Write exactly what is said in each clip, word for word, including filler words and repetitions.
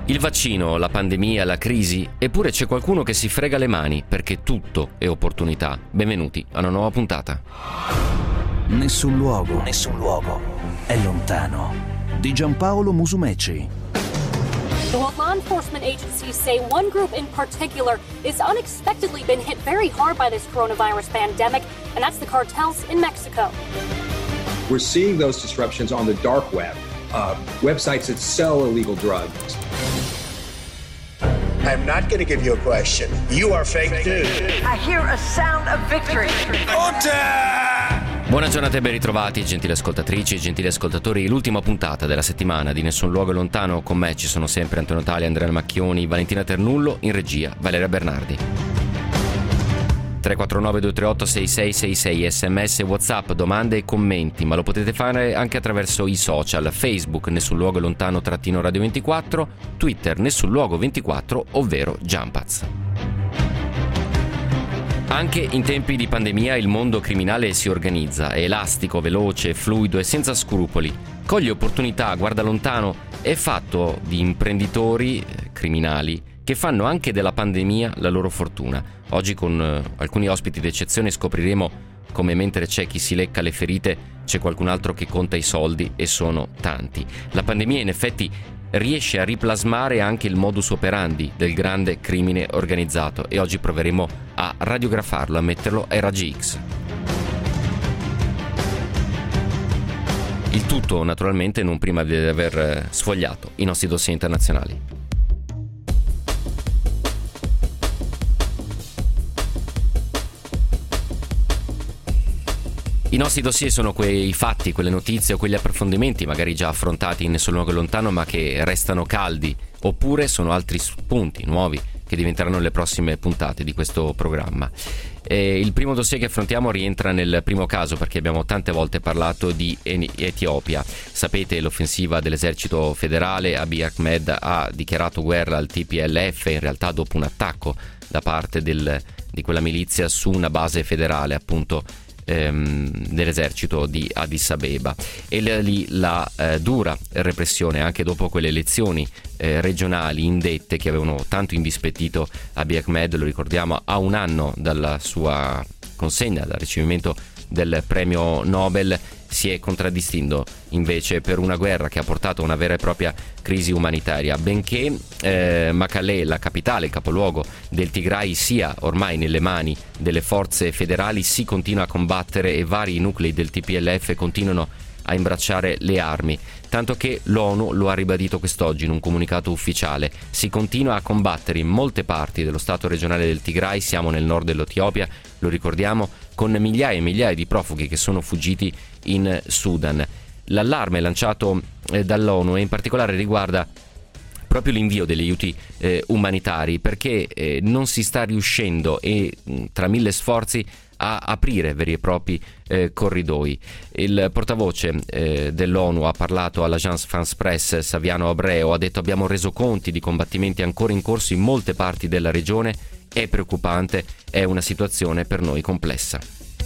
Il vaccino, la pandemia, la crisi, eppure c'è qualcuno che si frega le mani perché tutto è opportunità. Benvenuti a una nuova puntata. Nessun luogo, nessun luogo è lontano. Di Giampaolo Musumeci. Well, law enforcement agencies say one group in particular is unexpectedly been hit very hard by this coronavirus pandemic, and that's the cartels in Mexico. We're seeing those disruptions on the dark web, uh, websites that sell illegal drugs. I'm not going to give you a question. You are fake news. I hear a sound of victory. Buona giornata e ben ritrovati, gentili ascoltatrici e gentili ascoltatori. L'ultima puntata della settimana di Nessun Luogo Lontano. Con me ci sono sempre Antonio Tali, Andrea Macchioni, Valentina Ternullo, in regia Valeria Bernardi. tre quattro nove due tre otto sei sei sei sei, sms, whatsapp, domande e commenti, ma lo potete fare anche attraverso i social, Facebook Nessun Luogo Lontano trattino Radio ventiquattro, Twitter Nessun Luogo ventiquattro, ovvero Jumpaz. Anche in tempi di pandemia il mondo criminale si organizza, è elastico, veloce, fluido e senza scrupoli. Coglie opportunità, guarda lontano, è fatto di imprenditori eh, criminali che fanno anche della pandemia la loro fortuna. Oggi con eh, alcuni ospiti d'eccezione scopriremo come mentre c'è chi si lecca le ferite c'è qualcun altro che conta i soldi, e sono tanti. La pandemia in effetti riesce a riplasmare anche il modus operandi del grande crimine organizzato, e oggi proveremo a radiografarlo, a metterlo ai raggi X. Il tutto naturalmente non prima di aver sfogliato i nostri dossier internazionali. I nostri dossier sono quei fatti, quelle notizie o quegli approfondimenti magari già affrontati in Nessun Luogo Lontano ma che restano caldi, oppure sono altri spunti nuovi che diventeranno le prossime puntate di questo programma. E il primo dossier che affrontiamo rientra nel primo caso perché abbiamo tante volte parlato di Etiopia. Sapete, l'offensiva dell'esercito federale. Abiy Ahmed ha dichiarato guerra al T P L F, in realtà dopo un attacco da parte del, di quella milizia su una base federale, appunto dell'esercito di Addis Abeba, e lì la eh, dura repressione anche dopo quelle elezioni eh, regionali indette che avevano tanto indispettito Abiy Ahmed. Lo ricordiamo, a un anno dalla sua consegna, dal ricevimento del premio Nobel, si è contraddistinto invece per una guerra che ha portato a una vera e propria crisi umanitaria. Benché eh, Mekelle, la capitale, il capoluogo del Tigray, sia ormai nelle mani delle forze federali, si continua a combattere e vari nuclei del T P L F continuano a imbracciare le armi, tanto che l'ONU lo ha ribadito quest'oggi in un comunicato ufficiale. Si continua a combattere in molte parti dello stato regionale del Tigray, siamo nel nord dell'Etiopia, lo ricordiamo, con migliaia e migliaia di profughi che sono fuggiti in Sudan. L'allarme lanciato eh, dall'ONU e in particolare riguarda proprio l'invio degli aiuti eh, umanitari, perché eh, non si sta riuscendo, e mh, tra mille sforzi, a aprire veri e propri eh, corridoi. Il portavoce eh, dell'ONU ha parlato all'Agence France Presse, Saviano Abreu, ha detto: abbiamo reso conti di combattimenti ancora in corso in molte parti della regione, è preoccupante, è una situazione per noi complessa.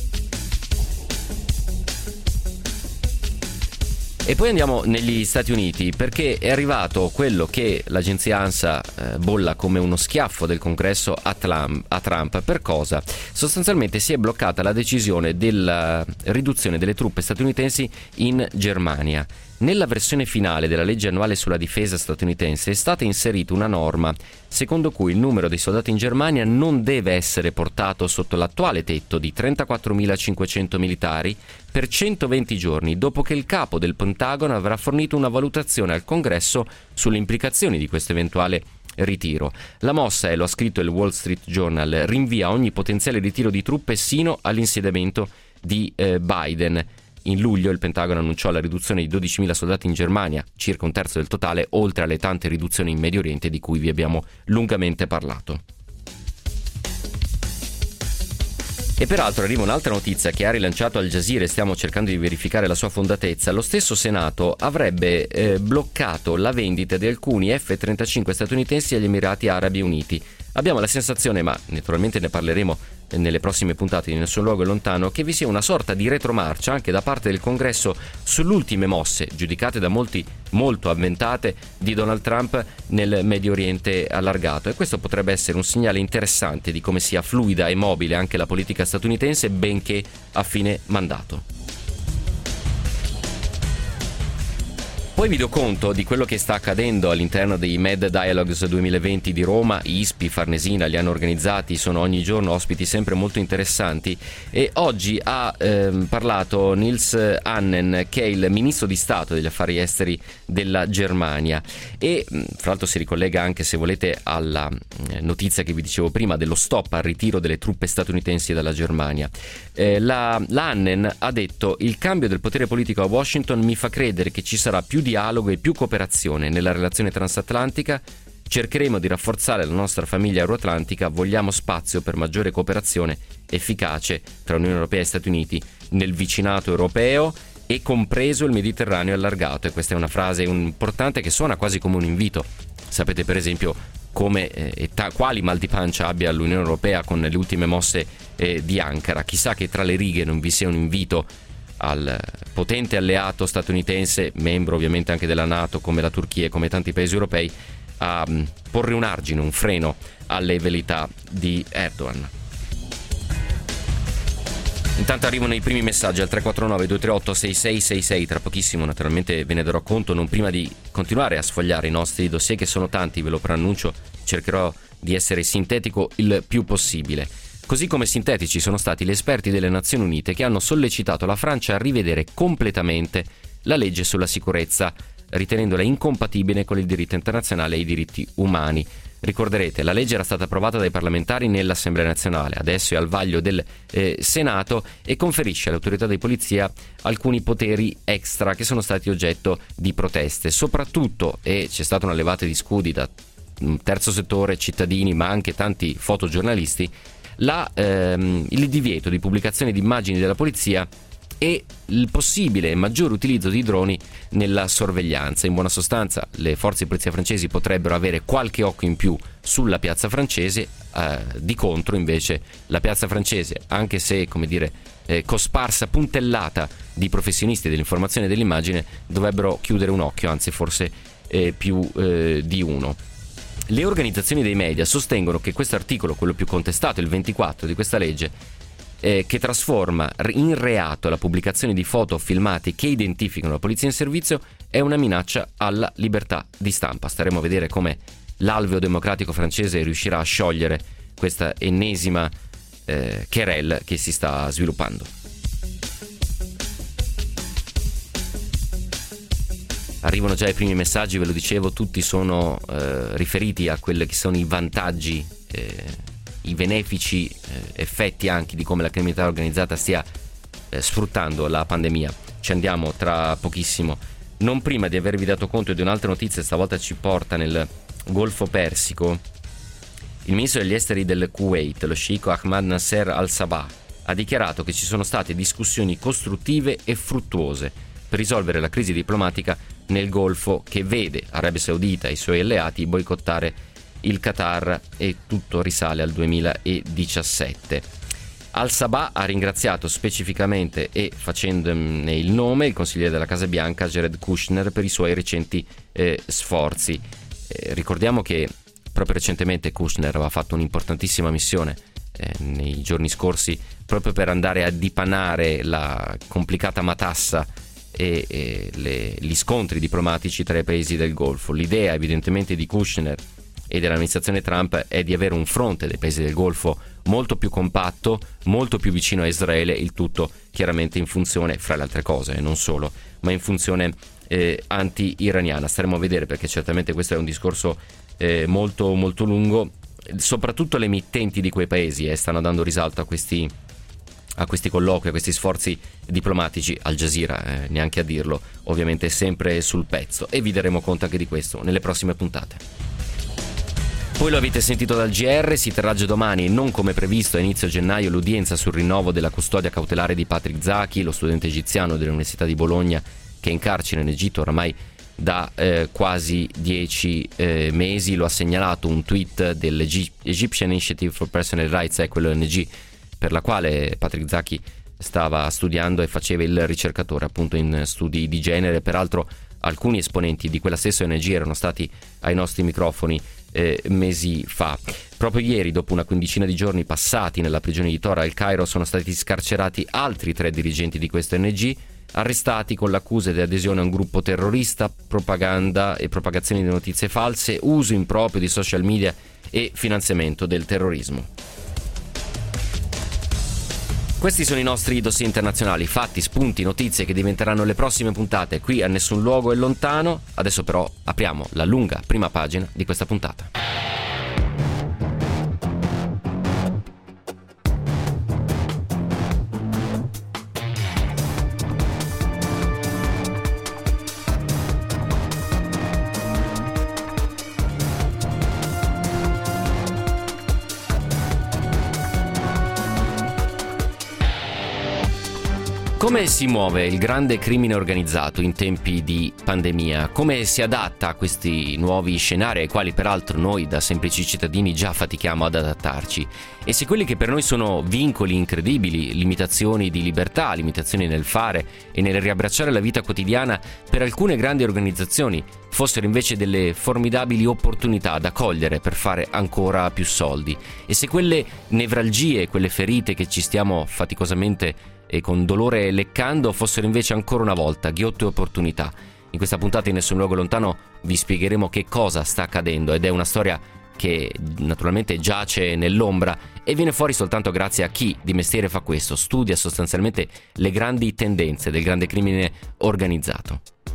E poi andiamo negli Stati Uniti, perché è arrivato quello che l'agenzia ANSA eh, bolla come uno schiaffo del Congresso a Trump. a Trump. Per cosa? Sostanzialmente si è bloccata la decisione della riduzione delle truppe statunitensi in Germania. Nella versione finale della legge annuale sulla difesa statunitense è stata inserita una norma secondo cui il numero dei soldati in Germania non deve essere portato sotto l'attuale tetto di trentaquattromilacinquecento militari per centoventi giorni, dopo che il capo del Pentagono avrà fornito una valutazione al Congresso sulle implicazioni di questo eventuale ritiro. La mossa, e lo ha scritto il Wall Street Journal, rinvia ogni potenziale ritiro di truppe sino all'insediamento di eh, Biden. In luglio il Pentagono annunciò la riduzione di dodicimila soldati in Germania, circa un terzo del totale, oltre alle tante riduzioni in Medio Oriente di cui vi abbiamo lungamente parlato. E peraltro arriva un'altra notizia che ha rilanciato Al Jazeera e stiamo cercando di verificare la sua fondatezza. Lo stesso Senato avrebbe eh, bloccato la vendita di alcuni F trentacinque statunitensi agli Emirati Arabi Uniti. Abbiamo la sensazione, ma naturalmente ne parleremo nelle prossime puntate di Nessun Luogo è Lontano, che vi sia una sorta di retromarcia anche da parte del Congresso sulle ultime mosse, giudicate da molti molto avventate, di Donald Trump nel Medio Oriente allargato, e questo potrebbe essere un segnale interessante di come sia fluida e mobile anche la politica statunitense, benché a fine mandato. Poi vi do conto di quello che sta accadendo all'interno dei Med Dialogues duemilaventi di Roma. I S P I, Farnesina li hanno organizzati, sono ogni giorno ospiti sempre molto interessanti, e oggi ha ehm, parlato Niels Annen, che è il ministro di Stato degli affari esteri della Germania, e fra l'altro si ricollega anche, se volete, alla notizia che vi dicevo prima dello stop al ritiro delle truppe statunitensi dalla Germania. Eh, la, la Annen ha detto: il cambio del potere politico a Washington mi fa credere che ci sarà più dialogo e più cooperazione nella relazione transatlantica. Cercheremo di rafforzare la nostra famiglia euroatlantica, vogliamo spazio per maggiore cooperazione efficace tra Unione Europea e Stati Uniti nel vicinato europeo e compreso il Mediterraneo allargato. E questa è una frase importante che suona quasi come un invito. Sapete per esempio come eh, e ta- quali mal di pancia abbia l'Unione Europea con le ultime mosse eh, di Ankara. Chissà che tra le righe non vi sia un invito al potente alleato statunitense, membro ovviamente anche della NATO, come la Turchia e come tanti paesi europei, a um, porre un argine, un freno alle velleità di Erdogan. Intanto arrivano i primi messaggi al tre quattro nove due tre otto sei sei sei sei. Tra pochissimo naturalmente ve ne darò conto, non prima di continuare a sfogliare i nostri dossier, che sono tanti, ve lo preannuncio. Cercherò di essere sintetico il più possibile. Così come sintetici sono stati gli esperti delle Nazioni Unite che hanno sollecitato la Francia a rivedere completamente la legge sulla sicurezza, ritenendola incompatibile con il diritto internazionale e i diritti umani. Ricorderete, la legge era stata approvata dai parlamentari nell'Assemblea nazionale, adesso è al vaglio del eh, Senato, e conferisce all'autorità di polizia alcuni poteri extra che sono stati oggetto di proteste. Soprattutto, e c'è stata una levata di scudi da terzo settore, cittadini, ma anche tanti fotogiornalisti, La, ehm, il divieto di pubblicazione di immagini della polizia e il possibile maggiore utilizzo di droni nella sorveglianza. In buona sostanza, le forze di polizia francesi potrebbero avere qualche occhio in più sulla piazza francese, eh, di contro invece la piazza francese, anche se, come dire, eh, cosparsa, puntellata di professionisti dell'informazione e dell'immagine, dovrebbero chiudere un occhio, anzi forse eh, più eh, di uno. Le organizzazioni dei media sostengono che questo articolo, quello più contestato, il ventiquattro di questa legge, eh, che trasforma in reato la pubblicazione di foto o filmati che identificano la polizia in servizio, è una minaccia alla libertà di stampa. Staremo a vedere come l'alveo democratico francese riuscirà a sciogliere questa ennesima eh, querelle che si sta sviluppando. Arrivano già i primi messaggi, ve lo dicevo, tutti sono eh, riferiti a quelli che sono i vantaggi, eh, i benefici eh, effetti anche di come la criminalità organizzata stia eh, sfruttando la pandemia. Ci andiamo tra pochissimo, non prima di avervi dato conto di un'altra notizia, stavolta ci porta nel Golfo Persico. Il ministro degli esteri del Kuwait, lo sceicco Ahmad Nasser al-Sabah, ha dichiarato che ci sono state discussioni costruttive e fruttuose per risolvere la crisi diplomatica nel Golfo, che vede Arabia Saudita e i suoi alleati boicottare il Qatar, e tutto risale al duemiladiciassette. Al-Sabah ha ringraziato specificamente e facendone il nome il consigliere della Casa Bianca Jared Kushner per i suoi recenti eh, sforzi. Eh, ricordiamo che proprio recentemente Kushner aveva fatto un'importantissima missione eh, nei giorni scorsi proprio per andare a dipanare la complicata matassa e, e le, gli scontri diplomatici tra i paesi del Golfo. L'idea evidentemente di Kushner e dell'amministrazione Trump è di avere un fronte dei paesi del Golfo molto più compatto, molto più vicino a Israele, il tutto chiaramente in funzione, fra le altre cose, e non solo, ma in funzione eh, anti-iraniana. Staremo a vedere, perché certamente questo è un discorso eh, molto molto lungo. Soprattutto le emittenti di quei paesi eh, stanno dando risalto a questi a questi colloqui, a questi sforzi diplomatici. Al Jazeera, eh, neanche a dirlo, ovviamente sempre sul pezzo, e vi daremo conto anche di questo nelle prossime puntate. Poi lo avete sentito dal G R, si terrà già domani, non come previsto a inizio gennaio, l'udienza sul rinnovo della custodia cautelare di Patrick Zaki, lo studente egiziano dell'Università di Bologna che è in carcere in Egitto oramai da eh, quasi dieci eh, mesi. Lo ha segnalato un tweet dell'Egyptian Initiative for Personal Rights, è quell'O N G per la quale Patrick Zaki stava studiando e faceva il ricercatore appunto in studi di genere. Peraltro alcuni esponenti di quella stessa O N G erano stati ai nostri microfoni eh, mesi fa. Proprio ieri, dopo una quindicina di giorni passati nella prigione di Tora al Cairo, sono stati scarcerati altri tre dirigenti di questa O N G, arrestati con l'accusa di adesione a un gruppo terrorista, propaganda e propagazione di notizie false, uso improprio di social media e finanziamento del terrorismo. Questi sono i nostri dossier internazionali, fatti, spunti, notizie che diventeranno le prossime puntate qui a Nessun Luogo è Lontano. Adesso però apriamo la lunga prima pagina di questa puntata. Come si muove il grande crimine organizzato in tempi di pandemia? Come si adatta a questi nuovi scenari ai quali peraltro noi da semplici cittadini già fatichiamo ad adattarci? E se quelli che per noi sono vincoli incredibili, limitazioni di libertà, limitazioni nel fare e nel riabbracciare la vita quotidiana per alcune grandi organizzazioni fossero invece delle formidabili opportunità da cogliere per fare ancora più soldi? E se quelle nevralgie, quelle ferite che ci stiamo faticosamente e con dolore leccando fossero invece ancora una volta ghiotte opportunità? In questa puntata in Nessun Luogo Lontano vi spiegheremo che cosa sta accadendo, ed è una storia che naturalmente giace nell'ombra e viene fuori soltanto grazie a chi di mestiere fa questo, studia sostanzialmente le grandi tendenze del grande crimine organizzato.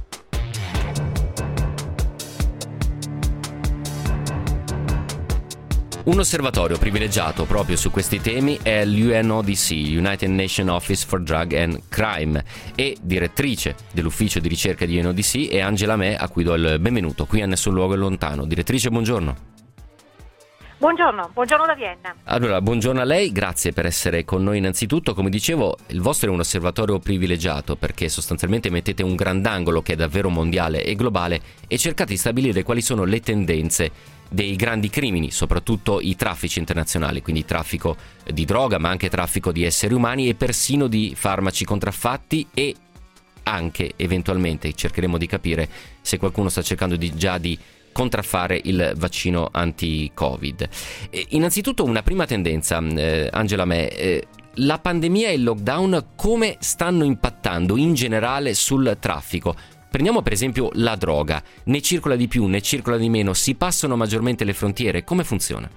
Un osservatorio privilegiato proprio su questi temi è l'U N O D C, United Nations Office for Drug and Crime, e direttrice dell'ufficio di ricerca di U N O D C è Angela Me, a cui do il benvenuto qui a Nessun Luogo Lontano. Direttrice, buongiorno. Buongiorno, buongiorno da Vienna. Allora, buongiorno a lei, grazie per essere con noi innanzitutto. Come dicevo, il vostro è un osservatorio privilegiato perché sostanzialmente mettete un grandangolo che è davvero mondiale e globale e cercate di stabilire quali sono le tendenze dei grandi crimini, soprattutto i traffici internazionali, quindi traffico di droga, ma anche traffico di esseri umani e persino di farmaci contraffatti, e anche eventualmente cercheremo di capire se qualcuno sta cercando di, già di contraffare il vaccino anti-Covid. E innanzitutto una prima tendenza, eh, Angela Me, eh, la pandemia e il lockdown come stanno impattando in generale sul traffico? Prendiamo per esempio la droga, ne circola di più, ne circola di meno, si passano maggiormente le frontiere, come funziona?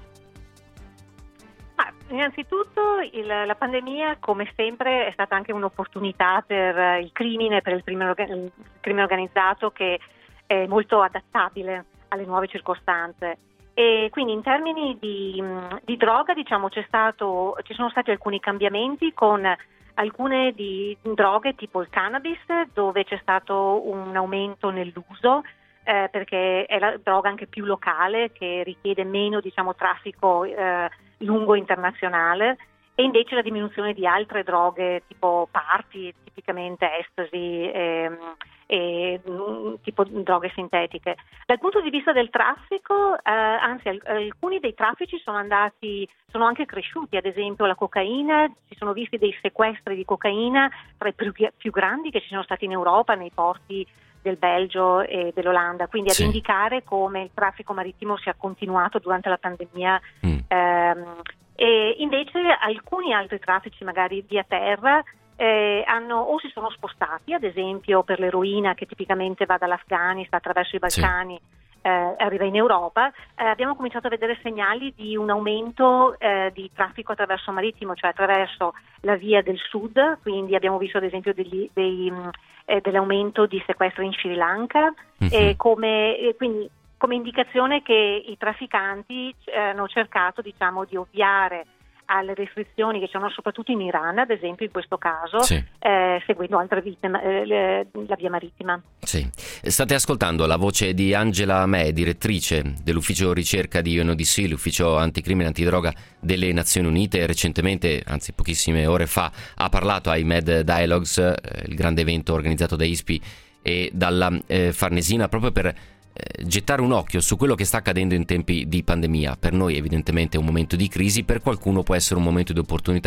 Ma, innanzitutto il, la pandemia, come sempre, è stata anche un'opportunità per il crimine, per il crimine, il crimine organizzato, che è molto adattabile alle nuove circostanze. E quindi in termini di, di droga, diciamo, c'è stato, ci sono stati alcuni cambiamenti con alcune di droghe tipo il cannabis, dove c'è stato un aumento nell'uso eh, perché è la droga anche più locale, che richiede meno, diciamo, traffico eh, lungo internazionale, e invece la diminuzione di altre droghe tipo party, tipicamente ecstasy e, e tipo droghe sintetiche. Dal punto di vista del traffico, eh, anzi alcuni dei traffici sono andati, sono anche cresciuti. Ad esempio la cocaina, si sono visti dei sequestri di cocaina tra i più, più grandi che ci sono stati in Europa, nei porti del Belgio e dell'Olanda, quindi sì, ad indicare come il traffico marittimo sia continuato durante la pandemia. Mm. Ehm, e invece alcuni altri traffici, magari via terra, eh, hanno o si sono spostati, ad esempio per l'eroina, che tipicamente va dall'Afghanistan attraverso i Balcani, sì, eh, arriva in Europa. Eh, abbiamo cominciato a vedere segnali di un aumento eh, di traffico attraverso marittimo, cioè attraverso la via del sud, quindi abbiamo visto ad esempio degli, dei, eh, dell'aumento di sequestri in Sri Lanka, mm-hmm. e come e quindi come indicazione che i trafficanti eh, hanno cercato, diciamo, di ovviare alle restrizioni che c'erano soprattutto in Iran, ad esempio in questo caso, sì, eh, seguendo altre vite, eh, la via marittima. Sì. State ascoltando la voce di Angela Me, direttrice dell'ufficio ricerca di U N O D C, l'ufficio anticrimine e antidroga delle Nazioni Unite. Recentemente, anzi pochissime ore fa, ha parlato ai Med Dialogues, eh, il grande evento organizzato da I S P I e dalla eh, Farnesina, proprio per gettare un occhio su quello che sta accadendo in tempi di pandemia. Per noi evidentemente è un momento di crisi, per qualcuno può essere un momento di opportunità,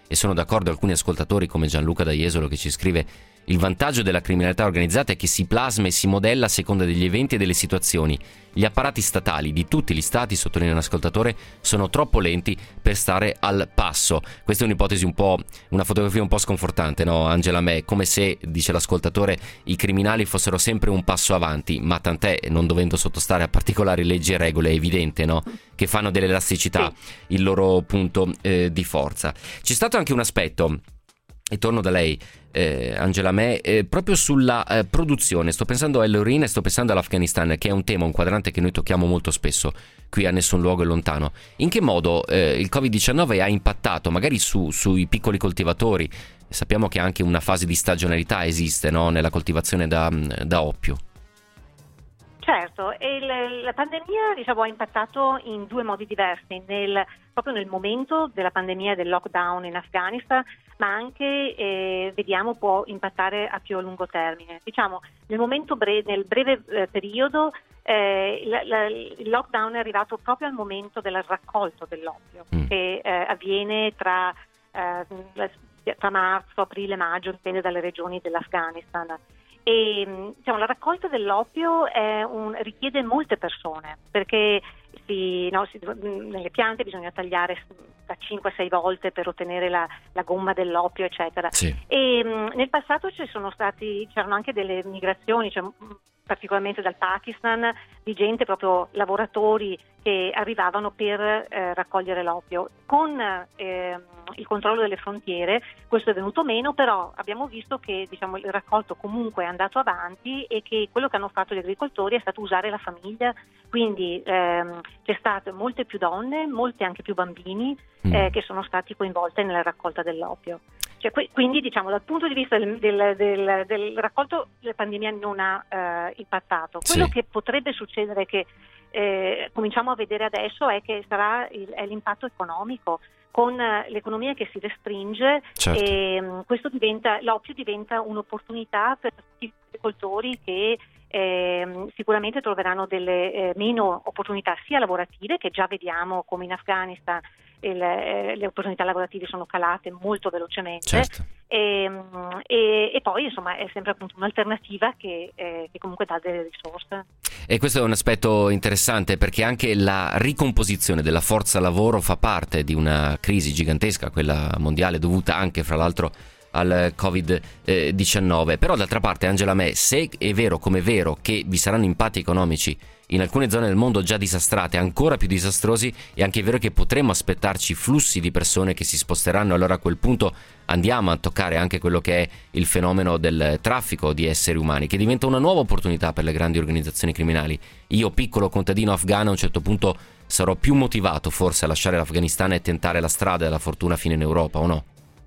e sono d'accordo alcuni ascoltatori come Gianluca da Jesolo che ci scrive: il vantaggio della criminalità organizzata è che si plasma e si modella a seconda degli eventi e delle situazioni. Gli apparati statali di tutti gli stati, sottolinea un ascoltatore, sono troppo lenti per stare al passo. Questa è un'ipotesi un po', una fotografia un po' sconfortante, no Angela May? Come se, dice l'ascoltatore, i criminali fossero sempre un passo avanti, ma tant'è, non dovendo sottostare a particolari leggi e regole, è evidente, no? Che fanno dell'elasticità il loro punto eh, di forza. C'è stato anche un aspetto, e torno da lei, eh, Angela May, eh, proprio sulla eh, produzione. Sto pensando all'eroina e sto pensando all'Afghanistan, che è un tema, un quadrante che noi tocchiamo molto spesso qui a Nessun Luogo è Lontano. In che modo eh, il covid diciannove ha impattato magari su, sui piccoli coltivatori? Sappiamo che anche una fase di stagionalità esiste, no? Nella coltivazione da, da oppio. Certo, e il, la pandemia diciamo, ha impattato in due modi diversi, nel, proprio nel momento della pandemia e del lockdown in Afghanistan, ma anche eh, vediamo può impattare a più a lungo termine. Diciamo, nel momento bre- nel breve eh, periodo eh, la, la, il lockdown è arrivato proprio al momento del raccolto dell'oppio, mm. che eh, avviene tra, eh, tra marzo, aprile, maggio, dipende dalle regioni dell'Afghanistan. E diciamo, la raccolta dell'oppio è un, richiede molte persone, perché si, no, si, nelle piante bisogna tagliare da cinque a sei volte per ottenere la, la gomma dell'oppio, eccetera. Sì. E mh, nel passato ci sono stati, c'erano anche delle migrazioni, cioè, particolarmente dal Pakistan, di gente, proprio lavoratori che arrivavano per eh, raccogliere l'oppio. Con eh, il controllo delle frontiere questo è venuto meno, però abbiamo visto che diciamo, il raccolto comunque è andato avanti e che quello che hanno fatto gli agricoltori è stato usare la famiglia, quindi ehm, c'è state molte più donne, molte anche più bambini mm. eh, che sono stati coinvolte nella raccolta dell'oppio. Cioè, quindi diciamo dal punto di vista del, del, del, del raccolto la pandemia non ha eh, impattato. Quello sì. che potrebbe succedere, che eh, cominciamo a vedere adesso, è che sarà il, è l'impatto economico, con l'economia che si restringe. Certo. E um, questo diventa, l'oppio diventa un'opportunità per tutti gli agricoltori che eh, sicuramente troveranno delle eh, meno opportunità sia lavorative, che già vediamo come in Afghanistan il, eh, le opportunità lavorative sono calate molto velocemente. Certo. e, e, e poi insomma è sempre appunto un'alternativa che, eh, che comunque dà delle risorse. E questo è un aspetto interessante, perché anche la ricomposizione della forza lavoro fa parte di una crisi gigantesca, quella mondiale, dovuta anche fra l'altro al covid diciannove. Però d'altra parte, Angela May, se è vero come è vero che vi saranno impatti economici in alcune zone del mondo già disastrate, ancora più disastrosi, è anche vero che potremmo aspettarci flussi di persone che si sposteranno. Allora a quel punto andiamo a toccare anche quello che è il fenomeno del traffico di esseri umani, che diventa una nuova opportunità per le grandi organizzazioni criminali. Io, piccolo contadino afghano, a un certo punto sarò più motivato forse a lasciare l'Afghanistan e tentare la strada della fortuna fino in Europa, o no?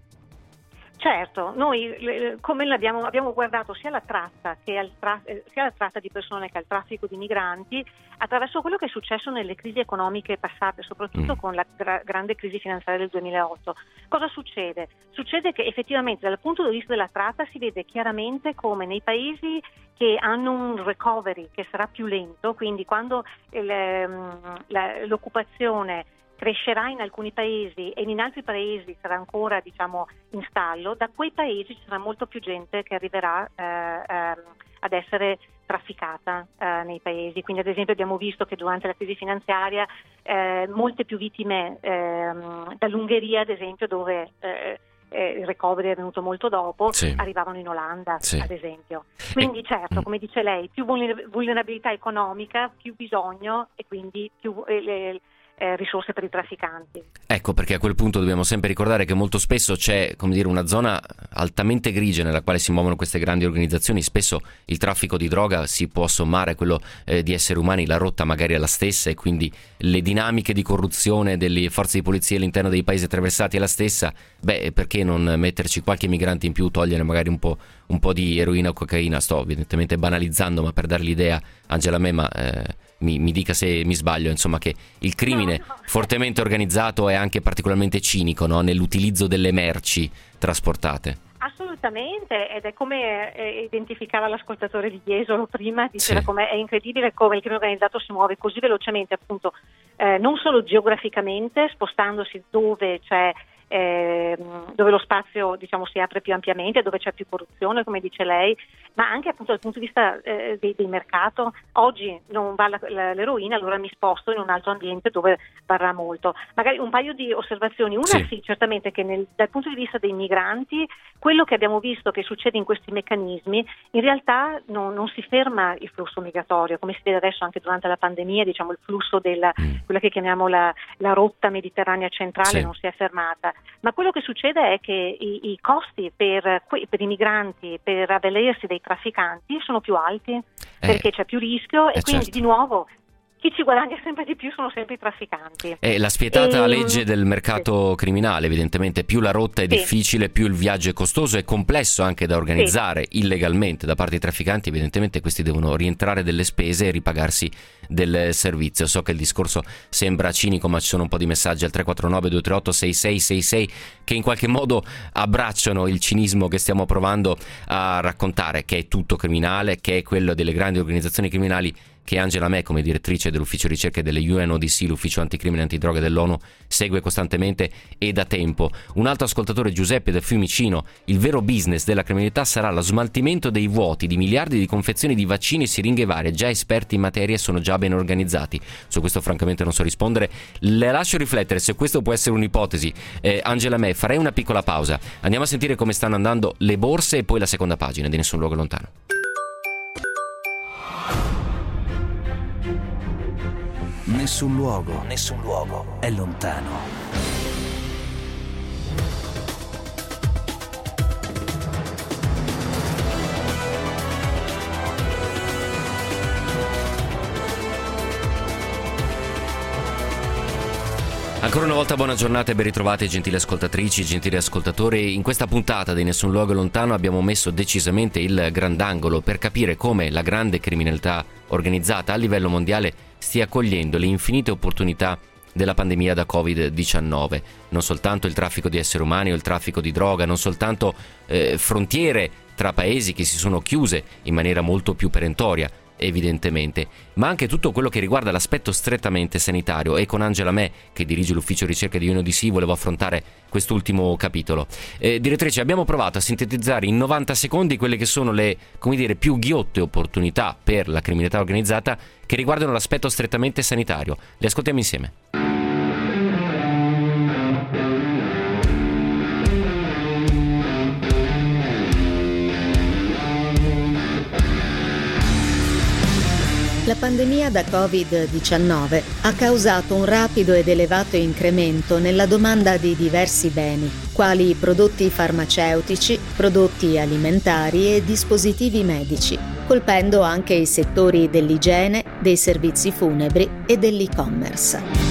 Certo, noi come l'abbiamo, abbiamo guardato sia la tratta che al tra, sia la tratta di persone che al traffico di migranti attraverso quello che è successo nelle crisi economiche passate, soprattutto mm. con la gra- grande crisi finanziaria del duemilaotto. Cosa succede? Succede che effettivamente dal punto di vista della tratta si vede chiaramente come nei paesi che hanno un recovery che sarà più lento, quindi quando il, la, l'occupazione crescerà in alcuni paesi e in altri paesi sarà ancora diciamo in stallo, da quei paesi ci sarà molto più gente che arriverà eh, eh, ad essere trafficata eh, nei paesi. Quindi ad esempio abbiamo visto che durante la crisi finanziaria eh, molte più vittime eh, dall'Ungheria ad esempio, dove eh, eh, il recovery è venuto molto dopo, sì. arrivavano in Olanda sì. ad esempio. Quindi e... certo, come dice lei, più vulnerabilità economica, più bisogno e quindi più eh, le, Eh, risorse per i trafficanti. Ecco perché a quel punto dobbiamo sempre ricordare che molto spesso c'è, come dire, una zona altamente grigia nella quale si muovono queste grandi organizzazioni. Spesso il traffico di droga si può sommare a quello eh, di esseri umani, la rotta magari è la stessa e quindi le dinamiche di corruzione delle forze di polizia all'interno dei paesi attraversati è la stessa. Beh, perché non metterci qualche migrante in più, togliere magari un po', un po' di eroina o cocaina? Sto evidentemente banalizzando, ma per dare l'idea, Angela May, ma eh, Mi, mi dica se mi sbaglio, insomma, che il crimine no, no. fortemente organizzato è anche particolarmente cinico, no? Nell'utilizzo delle merci trasportate. Assolutamente, ed è come eh, identificava l'ascoltatore di Jesolo prima, diceva sì. come è incredibile come il crimine organizzato si muove così velocemente, appunto, eh, non solo geograficamente, spostandosi dove c'è eh, dove lo spazio diciamo si apre più ampiamente, dove c'è più corruzione, come dice lei, ma anche appunto dal punto di vista eh, del, del mercato. Oggi non va la, la, l'eroina, allora mi sposto in un altro ambiente dove varrà molto. Magari un paio di osservazioni. Una sì, sì certamente che nel, dal punto di vista dei migranti, quello che abbiamo visto che succede in questi meccanismi, in realtà non, non si ferma il flusso migratorio, come si vede adesso anche durante la pandemia, diciamo il flusso della mm. quella che chiamiamo la, la rotta mediterranea centrale sì. non si è fermata, ma quello che succede è che i, i costi per, per i migranti, per avvalersi dei trafficanti sono più alti, eh, perché c'è più rischio e eh quindi certo. di nuovo chi ci guadagna sempre di più sono sempre i trafficanti. È la spietata e... legge del mercato sì. criminale, evidentemente. Più la rotta è sì. difficile, più il viaggio è costoso e complesso anche da organizzare sì. illegalmente da parte dei trafficanti. Evidentemente questi devono rientrare delle spese e ripagarsi del servizio. So che il discorso sembra cinico, ma ci sono un po' di messaggi al tre quattro nove due tre otto sei sei sei sei che in qualche modo abbracciano il cinismo che stiamo provando a raccontare, che è tutto criminale, che è quello delle grandi organizzazioni criminali che Angela Meh, come direttrice dell'ufficio ricerche delle U N O D C, l'ufficio anticrimine e antidroga dell'ONU, segue costantemente e da tempo. Un altro ascoltatore, Giuseppe del Fiumicino: il vero business della criminalità sarà lo smaltimento dei vuoti di miliardi di confezioni di vaccini e siringhe varie. Già esperti in materia sono già ben organizzati. Su questo francamente non so rispondere. Le lascio riflettere se questo può essere un'ipotesi. eh, Angela Meh, farei una piccola pausa, andiamo a sentire come stanno andando le borse e poi la seconda pagina di Nessun Luogo Lontano. Nessun luogo, nessun luogo è lontano. Ancora una volta buona giornata e ben ritrovate gentili ascoltatrici, gentili ascoltatori. In questa puntata di Nessun Luogo Lontano abbiamo messo decisamente il grandangolo per capire come la grande criminalità organizzata a livello mondiale stia cogliendo le infinite opportunità della pandemia da covid diciannove. Non soltanto il traffico di esseri umani o il traffico di droga, non soltanto eh, frontiere tra paesi che si sono chiuse in maniera molto più perentoria, evidentemente, ma anche tutto quello che riguarda l'aspetto strettamente sanitario. E con Angela Meh, che dirige l'ufficio ricerche di U N O D C, volevo affrontare quest'ultimo capitolo. Eh, direttrice, abbiamo provato a sintetizzare in novanta secondi quelle che sono le, come dire, più ghiotte opportunità per la criminalità organizzata che riguardano l'aspetto strettamente sanitario. Le ascoltiamo insieme. La pandemia da covid diciannove ha causato un rapido ed elevato incremento nella domanda di diversi beni, quali prodotti farmaceutici, prodotti alimentari e dispositivi medici, colpendo anche i settori dell'igiene, dei servizi funebri e dell'e-commerce.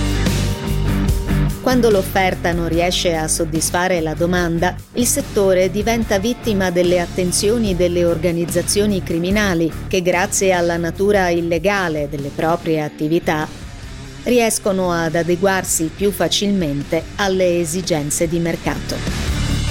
Quando l'offerta non riesce a soddisfare la domanda, il settore diventa vittima delle attenzioni delle organizzazioni criminali che, grazie alla natura illegale delle proprie attività, riescono ad adeguarsi più facilmente alle esigenze di mercato.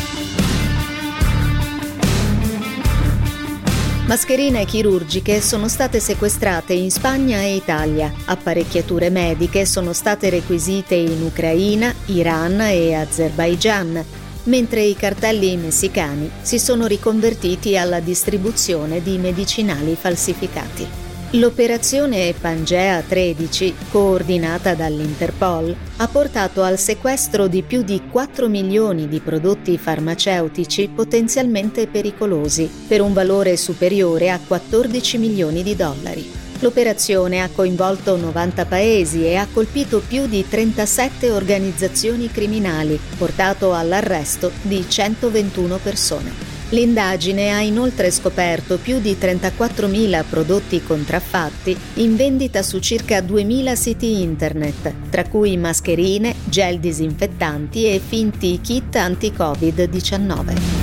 Mascherine chirurgiche sono state sequestrate in Spagna e Italia, apparecchiature mediche sono state requisite in Ucraina, Iran e Azerbaigian, mentre i cartelli messicani si sono riconvertiti alla distribuzione di medicinali falsificati. L'operazione Pangea tredici, coordinata dall'Interpol, ha portato al sequestro di più di quattro milioni di prodotti farmaceutici potenzialmente pericolosi, per un valore superiore a quattordici milioni di dollari. L'operazione ha coinvolto novanta paesi e ha colpito più di trentasette organizzazioni criminali, portato all'arresto di centoventuno persone. L'indagine ha inoltre scoperto più di trentaquattromila prodotti contraffatti in vendita su circa duemila siti internet, tra cui mascherine, gel disinfettanti e finti kit anti-covid diciannove.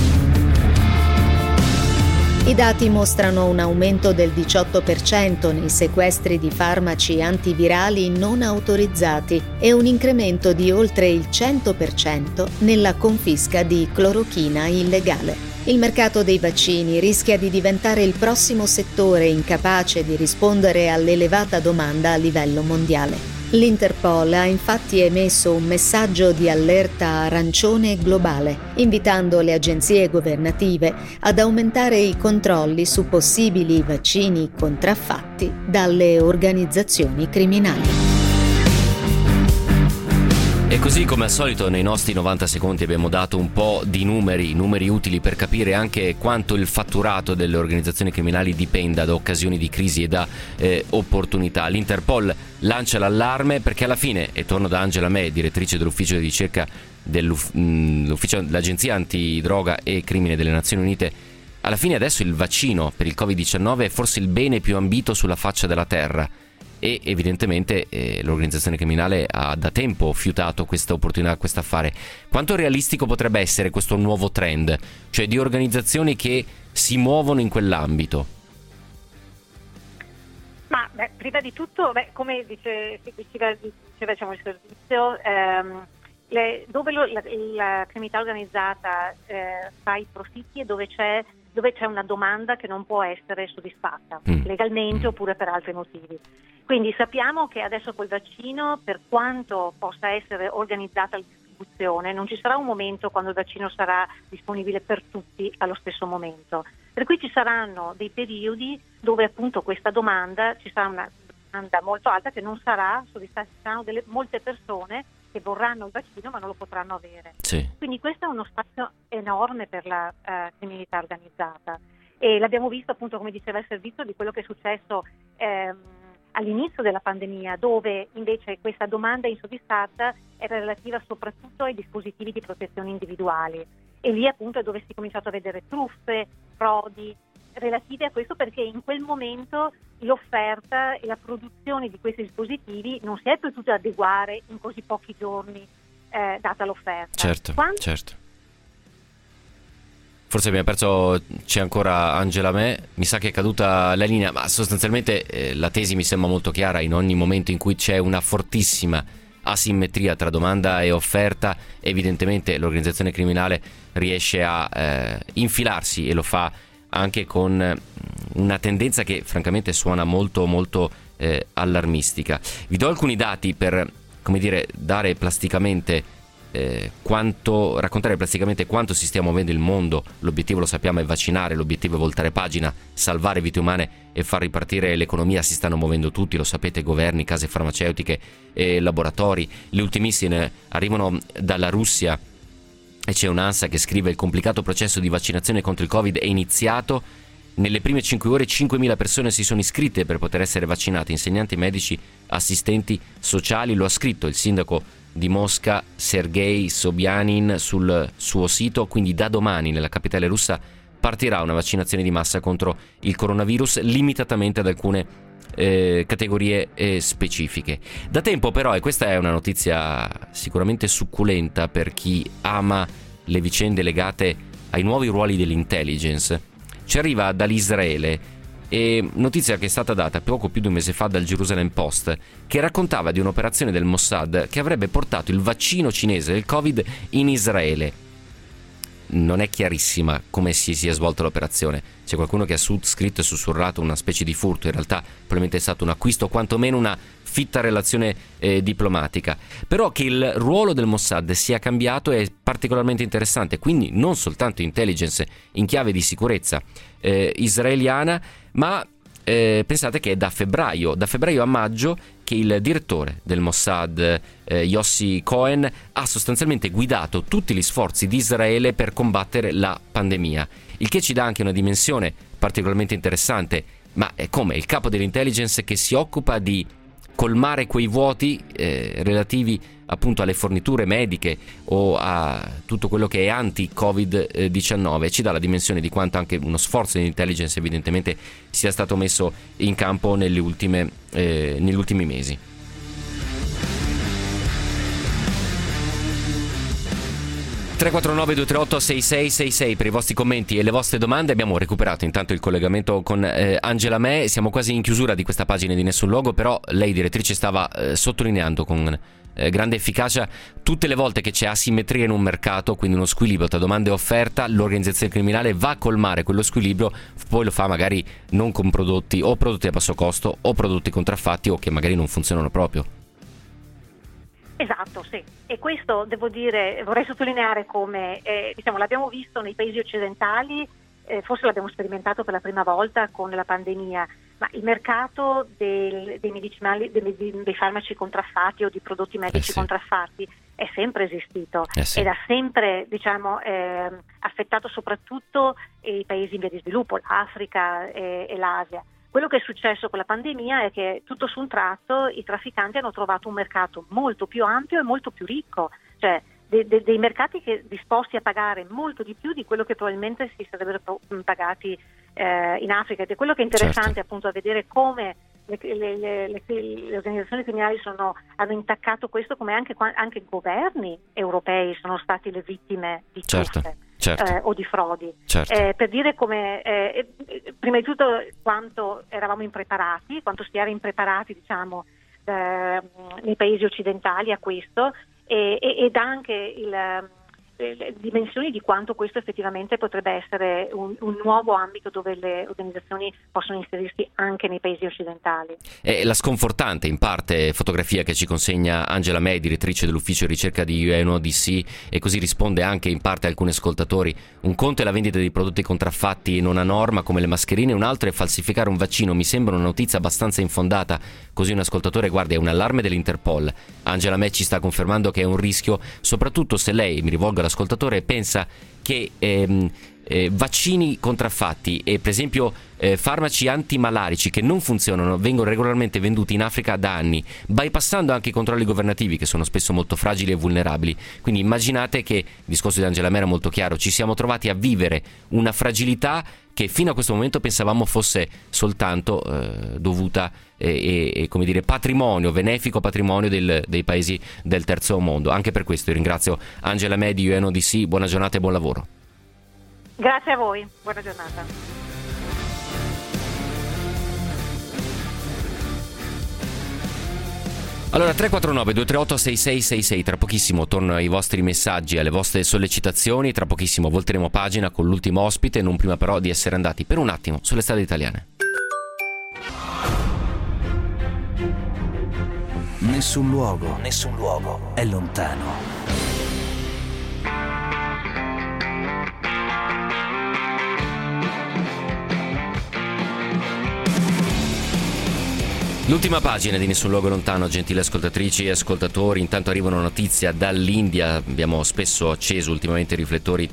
I dati mostrano un aumento del diciotto per cento nei sequestri di farmaci antivirali non autorizzati e un incremento di oltre il cento per cento nella confisca di clorochina illegale. Il mercato dei vaccini rischia di diventare il prossimo settore incapace di rispondere all'elevata domanda a livello mondiale. L'Interpol ha infatti emesso un messaggio di allerta arancione globale, invitando le agenzie governative ad aumentare i controlli su possibili vaccini contraffatti dalle organizzazioni criminali. E così, come al solito, nei nostri novanta secondi abbiamo dato un po' di numeri, numeri utili per capire anche quanto il fatturato delle organizzazioni criminali dipenda da occasioni di crisi e da eh, opportunità. L'Interpol lancia l'allarme perché alla fine, e torno da Angela May, direttrice dell'ufficio di ricerca dell'ufficio dell'Agenzia Antidroga e Crimine delle Nazioni Unite, alla fine adesso il vaccino per il covid diciannove è forse il bene più ambito sulla faccia della terra. E evidentemente eh, l'organizzazione criminale ha da tempo fiutato questa opportunità, questo affare. Quanto realistico potrebbe essere questo nuovo trend, cioè di organizzazioni che si muovono in quell'ambito? Ma beh, prima di tutto, beh, come dice, diceva, diceva diciamo, il servizio, ehm, le, dove lo, la, la criminalità organizzata eh, fa i profitti e dove c'è dove c'è una domanda che non può essere soddisfatta mm. legalmente mm. oppure per altri motivi. Quindi sappiamo che adesso col vaccino, per quanto possa essere organizzata la distribuzione, non ci sarà un momento quando il vaccino sarà disponibile per tutti allo stesso momento. Per cui ci saranno dei periodi dove appunto questa domanda, ci sarà una domanda molto alta che non sarà soddisfatta, ci saranno delle, molte persone che vorranno il vaccino ma non lo potranno avere. Sì. Quindi questo è uno spazio enorme per la uh, criminalità organizzata e l'abbiamo visto appunto, come diceva il servizio, di quello che è successo ehm, all'inizio della pandemia, dove invece questa domanda insoddisfatta era relativa soprattutto ai dispositivi di protezione individuali e lì appunto è dove si è cominciato a vedere truffe, frodi relative a questo, perché in quel momento l'offerta e la produzione di questi dispositivi non si è potuta adeguare in così pochi giorni eh, data l'offerta. Certo, Quando... certo. Forse abbiamo perso, c'è ancora Angela May, mi sa che è caduta la linea, ma sostanzialmente eh, la tesi mi sembra molto chiara: in ogni momento in cui c'è una fortissima asimmetria tra domanda e offerta, evidentemente l'organizzazione criminale riesce a eh, infilarsi, e lo fa anche con una tendenza che francamente suona molto molto eh, allarmistica. Vi do alcuni dati per, come dire, dare plasticamente eh, quanto, raccontare plasticamente quanto si stia muovendo il mondo. L'obiettivo, lo sappiamo, è vaccinare, l'obiettivo è voltare pagina, salvare vite umane e far ripartire l'economia. Si stanno muovendo tutti, lo sapete, governi, case farmaceutiche e laboratori. Le ultimissime arrivano dalla Russia. E c'è un'ANSA che scrive: il complicato processo di vaccinazione contro il Covid è iniziato. Nelle prime cinque ore cinquemila persone si sono iscritte per poter essere vaccinate, insegnanti, medici, assistenti sociali. Lo ha scritto il sindaco di Mosca, Sergei Sobyanin, sul suo sito. Quindi da domani nella capitale russa partirà una vaccinazione di massa contro il coronavirus, limitatamente ad alcune eh, categorie eh, specifiche. Da tempo però, e questa è una notizia sicuramente succulenta per chi ama le vicende legate ai nuovi ruoli dell'intelligence, ci arriva dall'Israele, e notizia che è stata data poco più di un mese fa dal Jerusalem Post, che raccontava di un'operazione del Mossad che avrebbe portato il vaccino cinese del Covid in Israele. Non è chiarissima come si sia svolta l'operazione. C'è qualcuno che ha scritto e sussurrato una specie di furto. In realtà probabilmente è stato un acquisto o quantomeno una fitta relazione eh, diplomatica. Però che il ruolo del Mossad sia cambiato è particolarmente interessante. Quindi non soltanto intelligence in chiave di sicurezza eh, israeliana, ma eh, pensate che è da febbraio, da febbraio a maggio che il direttore del Mossad, eh, Yossi Cohen, ha sostanzialmente guidato tutti gli sforzi di Israele per combattere la pandemia, il che ci dà anche una dimensione particolarmente interessante. Ma è come il capo dell'intelligence che si occupa di colmare quei vuoti eh, relativi appunto alle forniture mediche o a tutto quello che è anti-covid diciannove. Ci dà la dimensione di quanto anche uno sforzo di intelligence evidentemente sia stato messo in campo nelle ultime, eh, negli ultimi mesi. tre quattro nove due tre otto sei sei sei sei per i vostri commenti e le vostre domande. Abbiamo recuperato intanto il collegamento con eh, Angela May. Siamo quasi in chiusura di questa pagina di Nessun Luogo, però lei, direttrice, stava eh, sottolineando con eh, grande efficacia tutte le volte che c'è asimmetria in un mercato, quindi uno squilibrio tra domanda e offerta, l'organizzazione criminale va a colmare quello squilibrio, poi lo fa magari non con prodotti o prodotti a basso costo o prodotti contraffatti o che magari non funzionano proprio. Esatto, sì. E questo devo dire, vorrei sottolineare come eh, diciamo, l'abbiamo visto nei paesi occidentali, eh, forse l'abbiamo sperimentato per la prima volta con la pandemia, ma il mercato del, dei medicinali, dei, dei farmaci contraffatti o di prodotti medici eh sì. contraffatti è sempre esistito eh sì. ed ha sempre diciamo, eh, affettato soprattutto i paesi in via di sviluppo, l'Africa e, e l'Asia. Quello che è successo con la pandemia è che tutto su un tratto i trafficanti hanno trovato un mercato molto più ampio e molto più ricco, cioè de- de- dei mercati che disposti a pagare molto di più di quello che probabilmente si sarebbero pagati eh, in Africa, ed è quello che è interessante certo. appunto a vedere come le, le, le, le, le organizzazioni criminali sono, hanno intaccato questo, come anche, anche governi europei sono stati le vittime di certo. truffe. Certo. Eh, o di frodi, certo. eh, per dire come eh, prima di tutto quanto eravamo impreparati, quanto si era impreparati diciamo eh, nei paesi occidentali a questo e, e, ed anche il, le dimensioni di quanto questo effettivamente potrebbe essere un, un nuovo ambito dove le organizzazioni possono inserirsi anche nei paesi occidentali. È la sconfortante in parte fotografia che ci consegna Angela May, direttrice dell'ufficio ricerca di U N O D C, e così risponde anche in parte a alcuni ascoltatori. Un conto è la vendita di prodotti contraffatti non a norma come le mascherine, un altro è falsificare un vaccino. Mi sembra una notizia abbastanza infondata. Così un ascoltatore, guarda, è un allarme dell'Interpol. Angela May ci sta confermando che è un rischio, soprattutto se lei, mi rivolgo all'ascoltatore, pensa che ehm, eh, vaccini contraffatti e per esempio eh, farmaci antimalarici che non funzionano vengono regolarmente venduti in Africa da anni, bypassando anche i controlli governativi che sono spesso molto fragili e vulnerabili. Quindi immaginate che, il discorso di Angela May era molto chiaro, ci siamo trovati a vivere una fragilità che fino a questo momento pensavamo fosse soltanto eh, dovuta e, e come dire patrimonio, benefico patrimonio del, dei paesi del terzo mondo. Anche per questo io ringrazio Angela May di U N O D C, buona giornata e buon lavoro. Grazie a voi, buona giornata. Allora tre quattro nove due tre otto sei sei sei sei, tra pochissimo torno ai vostri messaggi, alle vostre sollecitazioni, tra pochissimo volteremo pagina con l'ultimo ospite, non prima però di essere andati per un attimo sulle strade italiane. Nessun luogo, nessun luogo è lontano. L'ultima pagina di Nessun luogo lontano, gentili ascoltatrici e ascoltatori. Intanto arriva una notizia dall'India. Abbiamo spesso acceso ultimamente i riflettori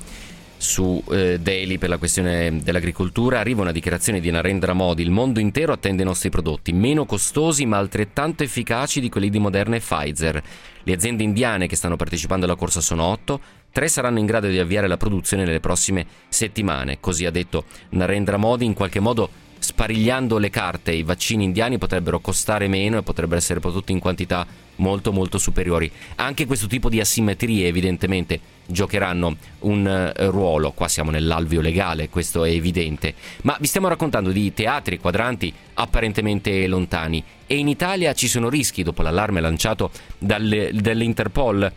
su eh, Daily per la questione dell'agricoltura. Arriva una dichiarazione di Narendra Modi: il mondo intero attende i nostri prodotti, meno costosi ma altrettanto efficaci di quelli di Moderna e Pfizer. Le aziende indiane che stanno partecipando alla corsa sono otto, tre saranno in grado di avviare la produzione nelle prossime settimane. Così ha detto Narendra Modi, in qualche modo sparigliando le carte. I vaccini indiani potrebbero costare meno e potrebbero essere prodotti in quantità molto molto superiori. Anche questo tipo di asimmetrie evidentemente giocheranno un uh, ruolo. Qua siamo nell'alveo legale, questo è evidente, ma vi stiamo raccontando di teatri, quadranti apparentemente lontani, e in Italia ci sono rischi dopo l'allarme lanciato dal, dall'Interpol.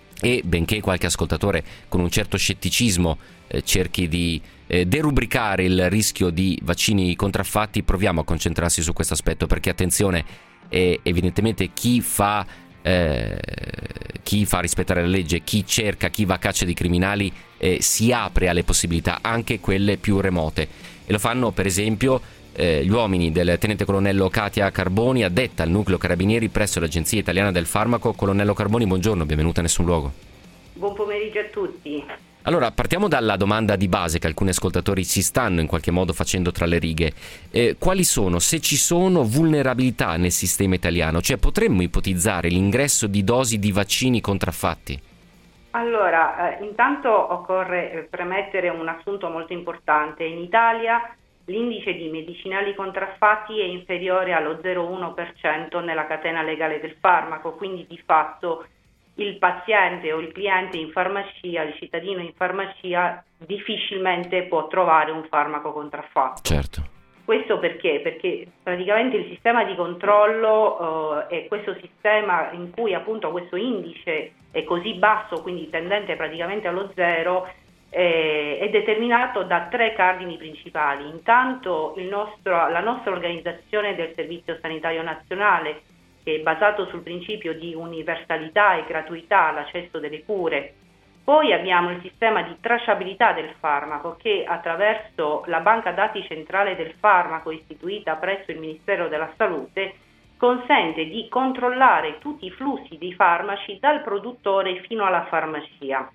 E benché qualche ascoltatore con un certo scetticismo eh, cerchi di eh, derubricare il rischio di vaccini contraffatti, proviamo a concentrarsi su questo aspetto, perché attenzione, eh, evidentemente chi fa eh, chi fa rispettare la legge, chi cerca, chi va a caccia di criminali eh, si apre alle possibilità, anche quelle più remote, e lo fanno per esempio eh, gli uomini del tenente colonnello Katia Carboni, addetta al nucleo carabinieri presso l'Agenzia Italiana del Farmaco. Colonnello Carboni, buongiorno, benvenuta a Nessun Luogo. Buon pomeriggio a tutti. Allora, partiamo dalla domanda di base che alcuni ascoltatori si stanno in qualche modo facendo tra le righe. Eh, quali sono, se ci sono, vulnerabilità nel sistema italiano? Cioè, potremmo ipotizzare l'ingresso di dosi di vaccini contraffatti? Allora, eh, intanto occorre premettere un assunto molto importante. In Italia l'indice di medicinali contraffatti è inferiore allo zero virgola uno per cento nella catena legale del farmaco, quindi di fatto il paziente o il cliente in farmacia, il cittadino in farmacia difficilmente può trovare un farmaco contraffatto. Certo. Questo perché? Perché praticamente il sistema di controllo eh, è questo sistema in cui appunto questo indice è così basso, quindi tendente praticamente allo zero, eh, è determinato da tre cardini principali. Intanto il nostro, la nostra organizzazione del Servizio Sanitario Nazionale, che è basato sul principio di universalità e gratuità all'accesso delle cure. Poi abbiamo il sistema di tracciabilità del farmaco che attraverso la banca dati centrale del farmaco istituita presso il Ministero della Salute consente di controllare tutti i flussi dei farmaci dal produttore fino alla farmacia.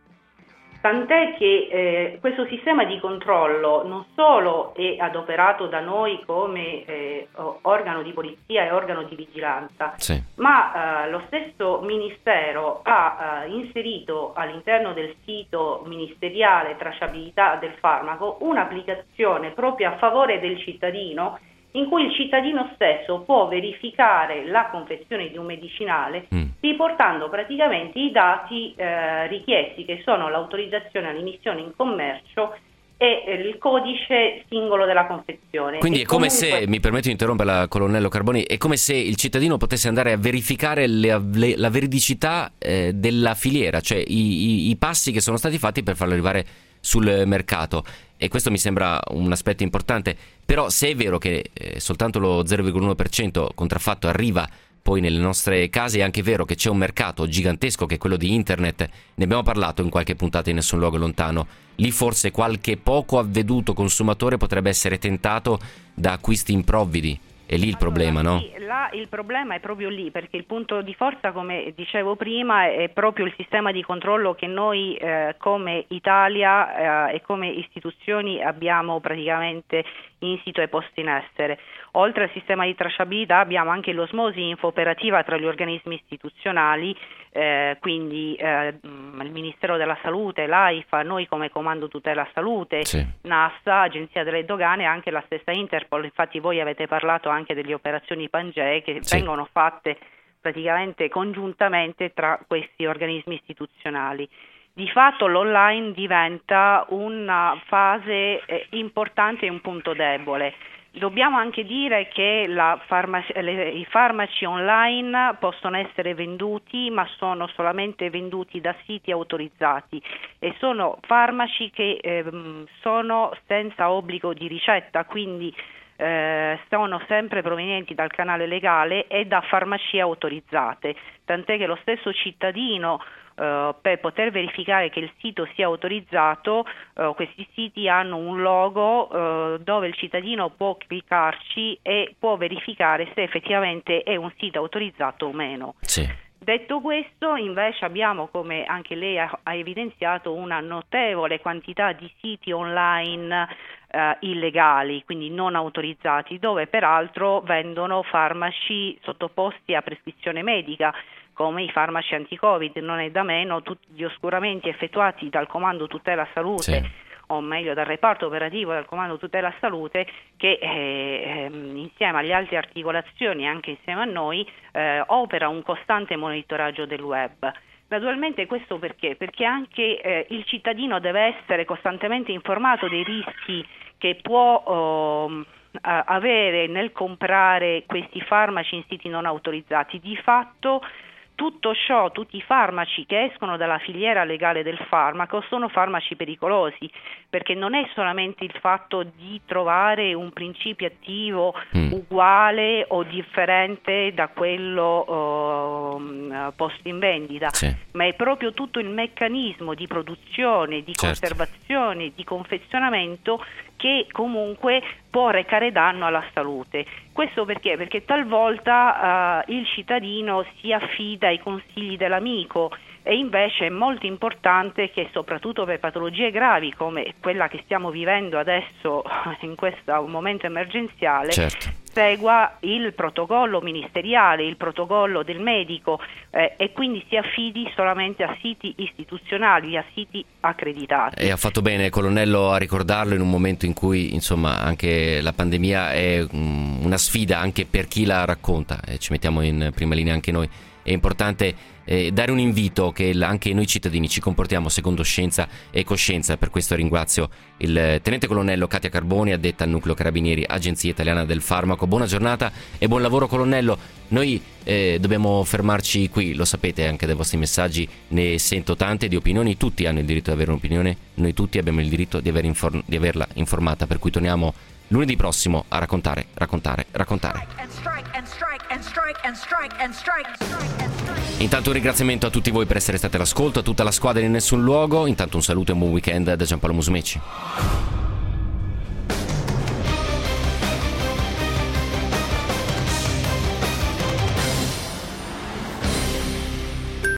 Tant'è che eh, questo sistema di controllo non solo è adoperato da noi come eh, organo di polizia e organo di vigilanza, sì. ma eh, lo stesso Ministero ha eh, inserito all'interno del sito ministeriale tracciabilità del farmaco un'applicazione proprio a favore del cittadino, in cui il cittadino stesso può verificare la confezione di un medicinale mm. riportando praticamente i dati eh, richiesti, che sono l'autorizzazione all'immissione in commercio e eh, il codice singolo della confezione. Quindi e è come comunque... se, mi permetto di interromperla, colonnello Carboni, è come se il cittadino potesse andare a verificare le, le, la veridicità eh, della filiera, cioè i, i, i passi che sono stati fatti per farlo arrivare sul mercato, e questo mi sembra un aspetto importante. Però se è vero che eh, soltanto lo zero virgola uno per cento contraffatto arriva poi nelle nostre case, è anche vero che c'è un mercato gigantesco che è quello di internet, ne abbiamo parlato in qualche puntata in Nessun Luogo Lontano. Lì forse qualche poco avveduto consumatore potrebbe essere tentato da acquisti improvvidi. È lì il allora, problema, no? Sì, là il problema è proprio lì, perché il punto di forza, come dicevo prima, è proprio il sistema di controllo che noi eh, come Italia eh, e come istituzioni abbiamo praticamente insito e posto in essere. Oltre al sistema di tracciabilità abbiamo anche l'osmosi info-operativa tra gli organismi istituzionali, eh, quindi eh, il Ministero della Salute, l'AIFA, noi come Comando Tutela Salute, sì. NASA, Agenzia delle Dogane e anche la stessa Interpol. Infatti voi avete parlato anche delle operazioni Pangee che sì. vengono fatte praticamente congiuntamente tra questi organismi istituzionali. Di fatto l'online diventa una fase eh, importante e un punto debole. Dobbiamo anche dire che la farmaci- le, i farmaci online possono essere venduti, ma sono solamente venduti da siti autorizzati e sono farmaci che eh, sono senza obbligo di ricetta, quindi eh, sono sempre provenienti dal canale legale e da farmacie autorizzate, tant'è che lo stesso cittadino Uh, per poter verificare che il sito sia autorizzato, uh, questi siti hanno un logo uh, dove il cittadino può cliccarci e può verificare se effettivamente è un sito autorizzato o meno. Sì. Detto questo, invece abbiamo, come anche lei ha, ha evidenziato, una notevole quantità di siti online uh, illegali, quindi non autorizzati, dove peraltro vendono farmaci sottoposti a prescrizione medica, come i farmaci anti-Covid. Non è da meno tutti gli oscuramenti effettuati dal Comando Tutela Salute, sì. o meglio dal reparto operativo del Comando Tutela Salute, che eh, insieme alle altre articolazioni, anche insieme a noi, eh, opera un costante monitoraggio del web. Naturalmente questo perché? Perché anche eh, il cittadino deve essere costantemente informato dei rischi che può eh, avere nel comprare questi farmaci in siti non autorizzati. Di fatto tutto ciò, tutti i farmaci che escono dalla filiera legale del farmaco sono farmaci pericolosi, perché non è solamente il fatto di trovare un principio attivo mm. uguale o differente da quello uh, posto in vendita, sì. ma è proprio tutto il meccanismo di produzione, di certo. conservazione, di confezionamento che comunque può recare danno alla salute. Questo perché? Perché talvolta uh, il cittadino si affida ai consigli dell'amico, e invece è molto importante che, soprattutto per patologie gravi come quella che stiamo vivendo adesso in questo momento emergenziale, certo. segua il protocollo ministeriale, il protocollo del medico, eh, e quindi si affidi solamente a siti istituzionali, a siti accreditati. E ha fatto bene, colonnello, a ricordarlo in un momento in cui insomma anche la pandemia è um, una sfida anche per chi la racconta, e ci mettiamo in prima linea anche noi. È importante eh, dare un invito che l- anche noi cittadini ci comportiamo secondo scienza e coscienza. Per questo ringrazio il tenente colonnello Katia Carboni, addetta al Nucleo Carabinieri, Agenzia Italiana del Farmaco. Buona giornata e buon lavoro, colonnello. Noi eh, dobbiamo fermarci qui, lo sapete anche dai vostri messaggi, ne sento tante di opinioni. Tutti hanno il diritto di avere un'opinione, noi tutti abbiamo il diritto di, aver inform- di averla informata, per cui torniamo lunedì prossimo a raccontare, raccontare, raccontare. and strike and strike and strike and strike and strike. Intanto un ringraziamento a tutti voi per essere stati all'ascolto, a tutta la squadra di Nessun Luogo. Intanto un saluto e un buon weekend da Giampaolo Musumeci.